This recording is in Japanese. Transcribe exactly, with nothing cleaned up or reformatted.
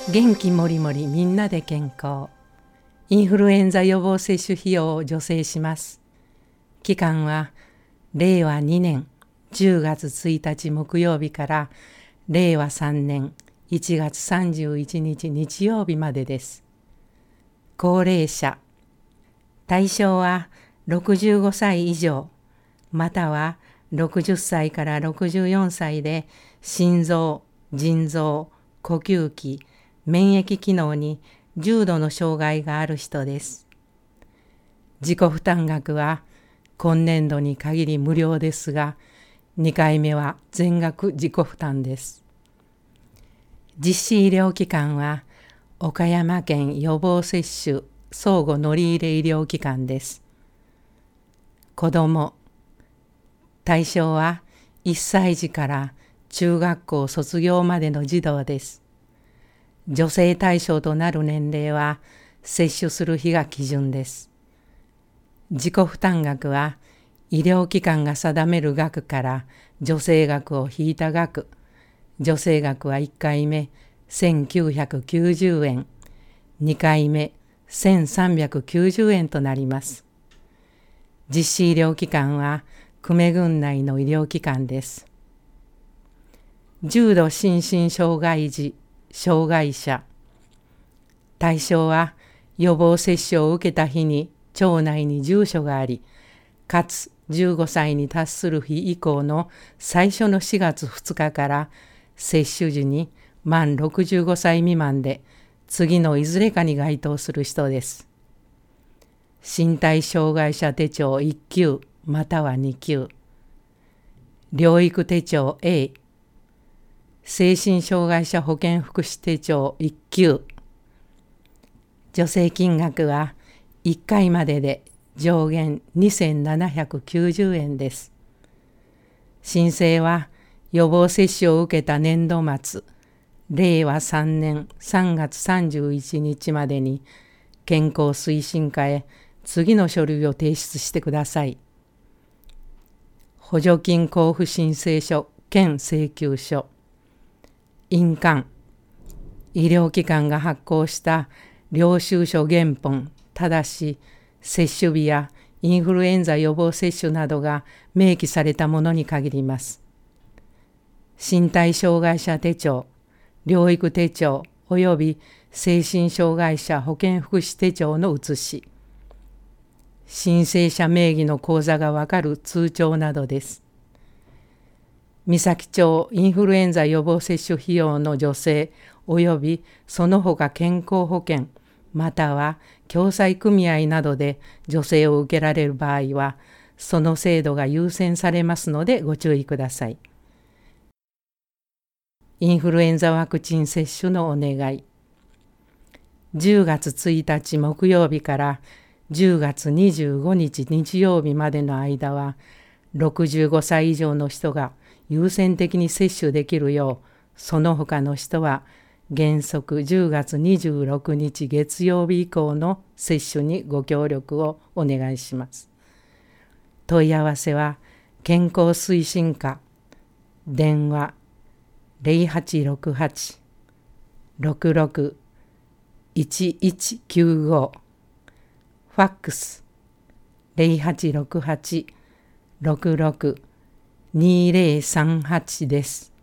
元気もりもりみんなで健康。インフルエンザ予防接種費用を助成します。期間はれいわにねんじゅうがつついたち木曜日かられいわさんねんいちがつさんじゅういちにち日曜日までです。高齢者。対象はろくじゅうごさい以上、またはろくじゅっさいからろくじゅうよんさいで心臓、腎臓、呼吸器、免疫機能に重度の障害がある人です。自己負担額は今年度に限り無料ですが、にかいめは全額自己負担です。実施医療機関は岡山県予防接種相互乗り入れ医療機関です。子ども。対象はいっさいじから中学校卒業までの児童です。助成対象となる年齢は接種する日が基準です。自己負担額は医療機関が定める額から助成額を引いた額、助成額はいっかいめせんきゅうひゃくきゅうじゅうえん、にかいめせんさんびゃくきゅうじゅうえんとなります。実施医療機関は久米郡内の医療機関です。重度心身障害児、障害者。対象は予防接種を受けた日に町内に住所があり、かつじゅうごさいに達する日以降の最初のしがつふつかから接種時に満ろくじゅうごさい未満で次のいずれかに該当する人です。身体障害者手帳いっきゅうまたはにきゅう、療育手帳 A、精神障害者保健福祉手帳いっきゅう。助成金額はいっかいまでで上限にせんななひゃくきゅうじゅうえんです。申請は予防接種を受けた年度末、れいわさんねんさんがつさんじゅういちにちまでに健康推進課へ次の書類を提出してください。補助金交付申請書兼請求書。印鑑。医療機関が発行した領収書原本、ただし接種日やインフルエンザ予防接種などが明記されたものに限ります。身体障害者手帳、療育手帳および精神障害者保健福祉手帳の写し、申請者名義の口座がわかる通帳などです。三崎町インフルエンザ予防接種費用の助成およびその他健康保険または共済組合などで助成を受けられる場合はその制度が優先されますのでご注意ください。インフルエンザワクチン接種のお願い。じゅうがつついたち木曜日からじゅうがつにじゅうごにち日曜日までの間はろくじゅうごさい以上の人が優先的に接種できるよう、その他の人は原則じゅうがつにじゅうろくにち月曜日以降の接種にご協力をお願いします。問い合わせは健康推進課、電話ゼロはちろくはち ろくろく いちいちきゅうご、ファックスゼロはちろくはち ろくろく にぜろさんはちです。